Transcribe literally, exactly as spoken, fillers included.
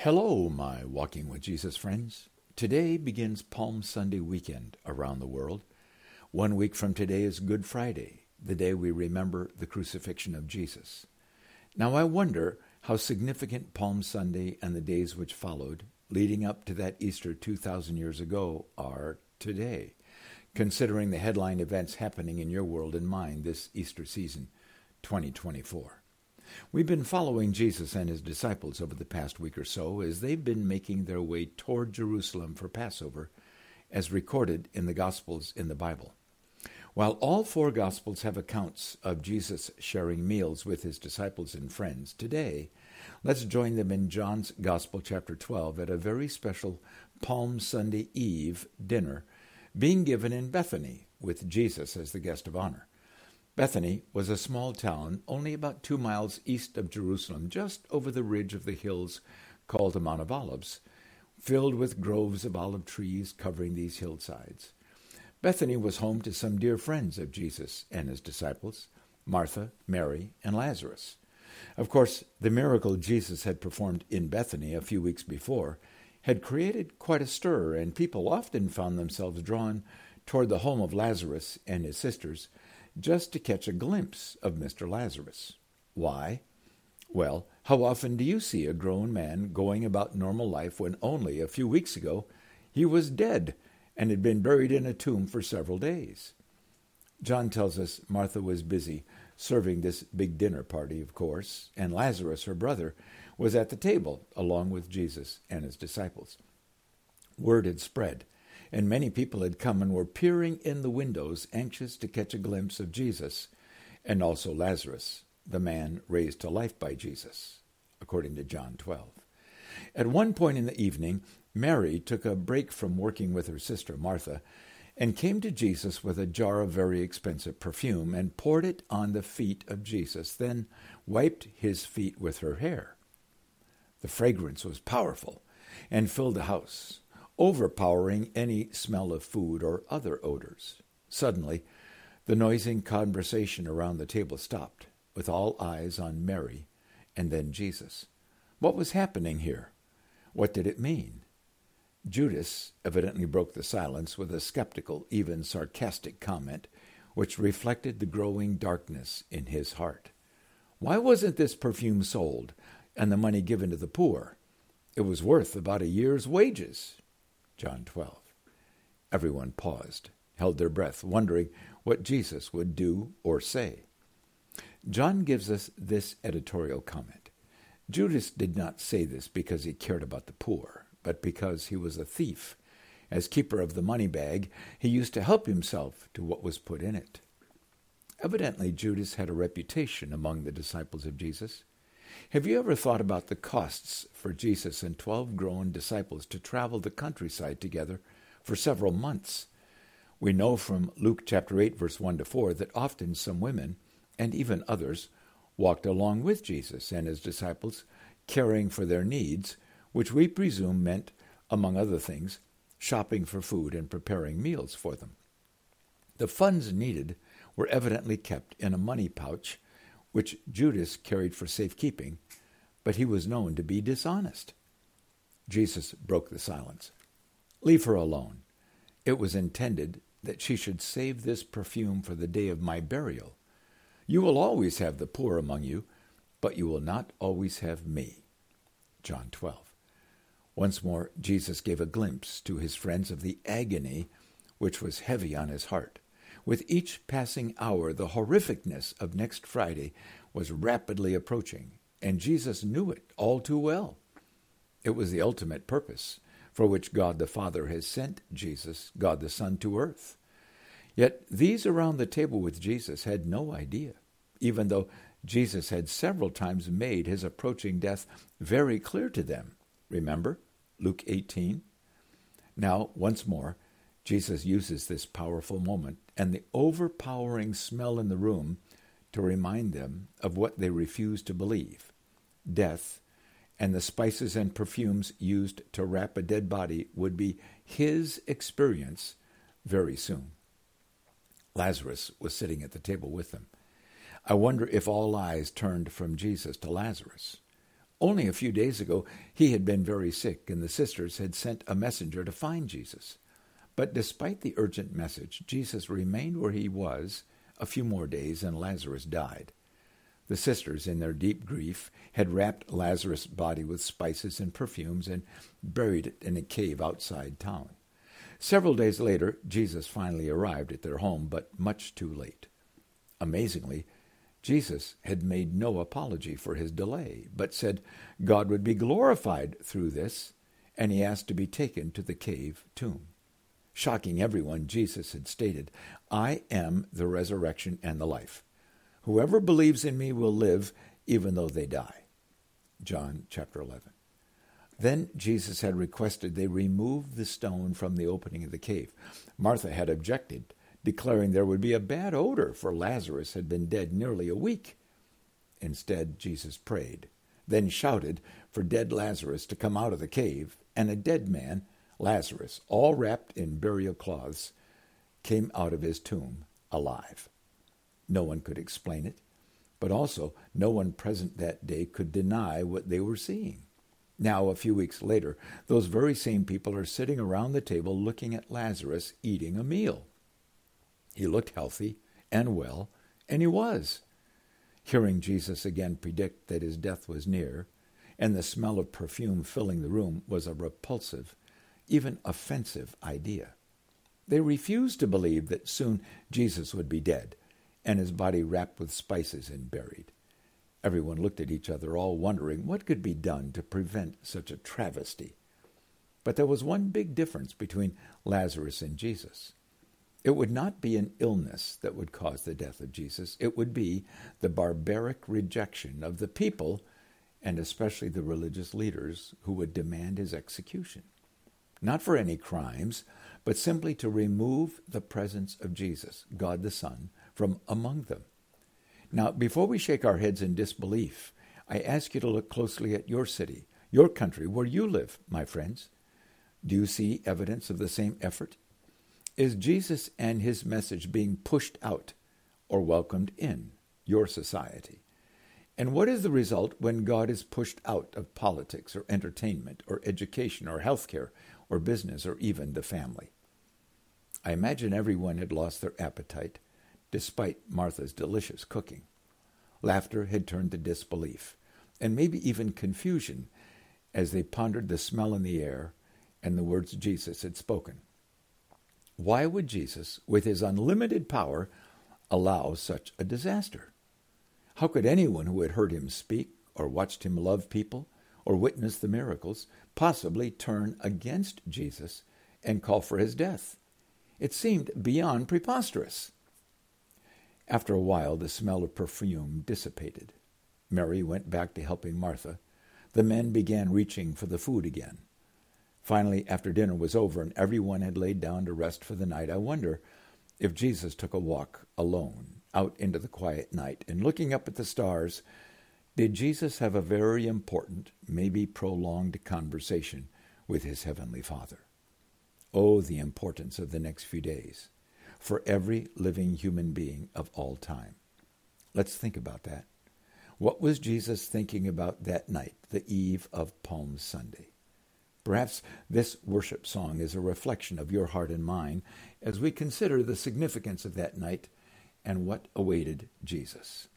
Hello, my Walking with Jesus friends. Today begins Palm Sunday weekend around the world. One week from today is Good Friday, the day we remember the crucifixion of Jesus. Now I wonder how significant Palm Sunday and the days which followed, leading up to that Easter two thousand years ago, are today, considering the headline events happening in your world and mine this Easter season, twenty twenty-four. We've been following Jesus and his disciples over the past week or so as they've been making their way toward Jerusalem for Passover, as recorded in the Gospels in the Bible. While all four Gospels have accounts of Jesus sharing meals with his disciples and friends, today, let's join them in John's Gospel, chapter twelve, at a very special Palm Sunday Eve dinner being given in Bethany with Jesus as the guest of honor. Bethany was a small town only about two miles east of Jerusalem, just over the ridge of the hills called the Mount of Olives, filled with groves of olive trees covering these hillsides. Bethany was home to some dear friends of Jesus and his disciples, Martha, Mary, and Lazarus. Of course, the miracle Jesus had performed in Bethany a few weeks before had created quite a stir, and people often found themselves drawn toward the home of Lazarus and his sisters, just to catch a glimpse of Mister Lazarus. Why? Well, how often do you see a grown man going about normal life when only a few weeks ago he was dead and had been buried in a tomb for several days? John tells us Martha was busy serving this big dinner party, of course, and Lazarus, her brother, was at the table along with Jesus and his disciples. Word had spread, and many people had come and were peering in the windows, anxious to catch a glimpse of Jesus, and also Lazarus, the man raised to life by Jesus, according to John twelve. At one point in the evening, Mary took a break from working with her sister Martha and came to Jesus with a jar of very expensive perfume and poured it on the feet of Jesus, then wiped his feet with her hair. The fragrance was powerful and filled the house, overpowering any smell of food or other odors. Suddenly, the noisy conversation around the table stopped, with all eyes on Mary and then Jesus. What was happening here? What did it mean? Judas evidently broke the silence with a skeptical, even sarcastic comment, which reflected the growing darkness in his heart. Why wasn't this perfume sold and the money given to the poor? It was worth about a year's wages. John twelve. Everyone paused, held their breath, wondering what Jesus would do or say. John gives us this editorial comment. Judas did not say this because he cared about the poor, but because he was a thief. As keeper of the money bag, he used to help himself to what was put in it. Evidently, Judas had a reputation among the disciples of Jesus. Have you ever thought about the costs for Jesus and twelve grown disciples to travel the countryside together for several months? We know from Luke chapter eight, verse one to four, that often some women, and even others, walked along with Jesus and his disciples, caring for their needs, which we presume meant, among other things, shopping for food and preparing meals for them. The funds needed were evidently kept in a money pouch, which Judas carried for safekeeping, but he was known to be dishonest. Jesus broke the silence. Leave her alone. It was intended that she should save this perfume for the day of my burial. You will always have the poor among you, but you will not always have me. John twelve. Once more, Jesus gave a glimpse to his friends of the agony which was heavy on his heart. With each passing hour, the horrificness of next Friday was rapidly approaching, and Jesus knew it all too well. It was the ultimate purpose for which God the Father has sent Jesus, God the Son, to earth. Yet these around the table with Jesus had no idea, even though Jesus had several times made his approaching death very clear to them. Remember Luke eighteen? Now, once more, Jesus uses this powerful moment and the overpowering smell in the room to remind them of what they refuse to believe: death, and the spices and perfumes used to wrap a dead body would be his experience very soon. Lazarus was sitting at the table with them. I wonder if all eyes turned from Jesus to Lazarus. Only a few days ago, he had been very sick, and the sisters had sent a messenger to find Jesus. But despite the urgent message, Jesus remained where he was a few more days, and Lazarus died. The sisters, in their deep grief, had wrapped Lazarus' body with spices and perfumes and buried it in a cave outside town. Several days later, Jesus finally arrived at their home, but much too late. Amazingly, Jesus had made no apology for his delay, but said God would be glorified through this, and he asked to be taken to the cave tomb. Shocking everyone, Jesus had stated, "I am the resurrection and the life. Whoever believes in me will live even though they die." John chapter eleven. Then Jesus had requested they remove the stone from the opening of the cave. Martha had objected, declaring there would be a bad odor, for Lazarus had been dead nearly a week. Instead, Jesus prayed, then shouted for dead Lazarus to come out of the cave, and a dead man, Lazarus, all wrapped in burial cloths, came out of his tomb alive. No one could explain it, but also no one present that day could deny what they were seeing. Now, a few weeks later, those very same people are sitting around the table looking at Lazarus eating a meal. He looked healthy and well, and he was. Hearing Jesus again predict that his death was near, and the smell of perfume filling the room was a repulsive, even offensive idea. They refused to believe that soon Jesus would be dead, and his body wrapped with spices and buried. Everyone looked at each other, all wondering what could be done to prevent such a travesty. But there was one big difference between Lazarus and Jesus. It would not be an illness that would cause the death of Jesus. It would be the barbaric rejection of the people, and especially the religious leaders, who would demand his execution. Not for any crimes, but simply to remove the presence of Jesus, God the Son, from among them. Now, before we shake our heads in disbelief, I ask you to look closely at your city, your country, where you live, my friends. Do you see evidence of the same effort? Is Jesus and his message being pushed out or welcomed in your society? And what is the result when God is pushed out of politics or entertainment or education or healthcare or business or even the family? I imagine everyone had lost their appetite despite Martha's delicious cooking. Laughter had turned to disbelief and maybe even confusion as they pondered the smell in the air and the words Jesus had spoken. Why would Jesus, with his unlimited power, allow such a disaster? How could anyone who had heard him speak or watched him love people or witness the miracles possibly turn against Jesus and call for his death? It seemed beyond preposterous. After a while, the smell of perfume dissipated. Mary went back to helping Martha. The men began reaching for the food again. Finally, after dinner was over and everyone had laid down to rest for the night, I wonder if Jesus took a walk alone out into the quiet night, and looking up at the stars, did Jesus have a very important, maybe prolonged conversation with his heavenly Father? Oh, the importance of the next few days for every living human being of all time. Let's think about that. What was Jesus thinking about that night, the eve of Palm Sunday? Perhaps this worship song is a reflection of your heart and mine as we consider the significance of that night and what awaited Jesus.